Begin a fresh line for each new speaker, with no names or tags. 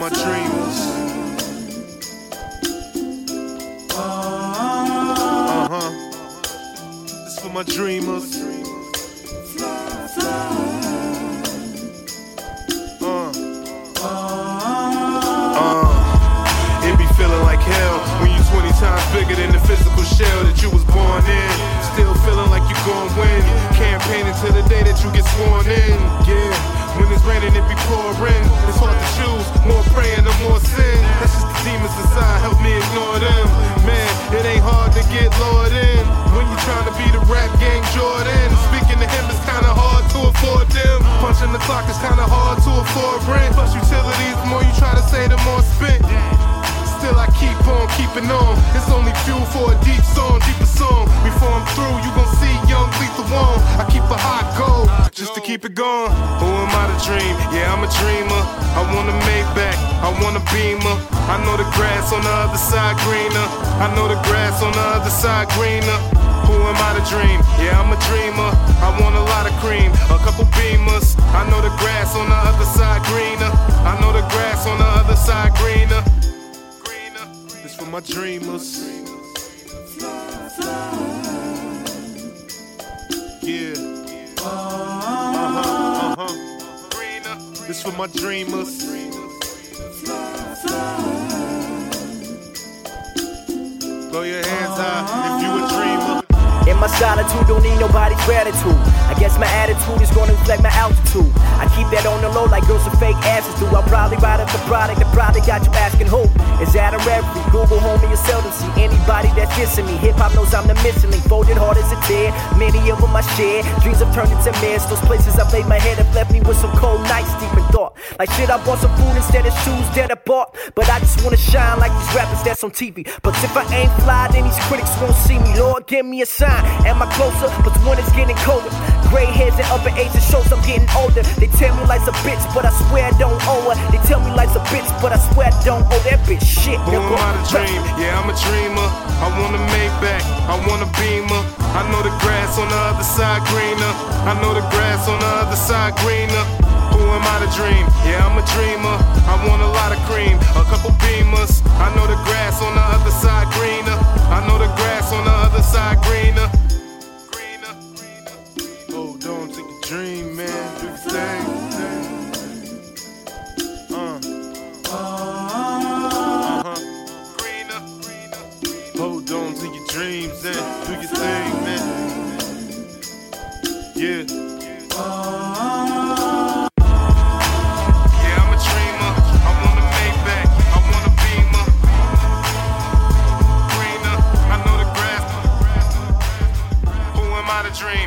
my dreamers. This for my dreamers. It be feeling like hell when you 20 times bigger than the physical shell that you was born in. Still feeling like you gon' win. Campaigning till the day that you get sworn in. Yeah, when it's raining it be pouring. It's hard to choose, more praying or more sin. That's just the demons inside, help me ignore them. Man, it ain't hard to get lured in when you trying to be the rap gang Jordan. Speaking to him is kinda hard to afford them. Punching the clock is kinda hard to afford rent. Plus utilities, the more you try to say, the more spent. Still I keep on keeping on. It's only fuel for a deep song, deeper song. Before I'm through, you gon' see young Lethal One. I keep a hot goal just to keep it going. Who am I to dream? Yeah, I'm a dreamer. I want a Maybach, I want a Beamer. I know the grass on the other side greener. I know the grass on the other side greener. Who am I to dream? Yeah, I'm a dreamer. I want a lot of cream, a couple Beamers. I know the grass on the other side greener. I know the grass on the other side greener. This for my dreamers. Yeah. This for my dreamers. Throw your hands high if you a dreamer.
In my solitude, don't need nobody's gratitude. I guess my attitude is gonna reflect my altitude. I keep that on the low like girls with fake asses do. I'll probably write up the product that probably got you asking who. Is that a referee? Google homie, you seldom see anybody that's dissing me. Hip-hop knows I'm the missing link, folded hard as a tear. Many of them I share, dreams have turned into myths. Those places I laid my head have left me with some cold nights deep in thought. Like shit, I bought some food instead of shoes that I bought. But I just wanna shine like these rappers that's on TV. But if I ain't fly, then these critics won't see me. Lord, give me a sign. Am I closer? But when it's getting colder, gray hairs and upper age, it shows I'm getting older. They tell me life's a bitch, but I swear I don't owe her. They tell me life's a bitch, but I swear I don't owe that bitch shit.
Who am I to dream? Yeah, I'm a dreamer. I want a Maybach, I want a Beamer. I know the grass on the other side greener. I know the grass on the other side greener. Who am I to dream? Yeah, I'm a dreamer. I want a lot of cream, a couple Beamers. I know the grass on the other side greener. I know the grass on the other side greener. Hold on to your dream, man. Do your thing. Hold on to your dreams and do your thing, man. Yeah. Yeah, I'm a dreamer. I want a Maybach. I want a Beamer. Greener. I know the grass. Who am I to dream?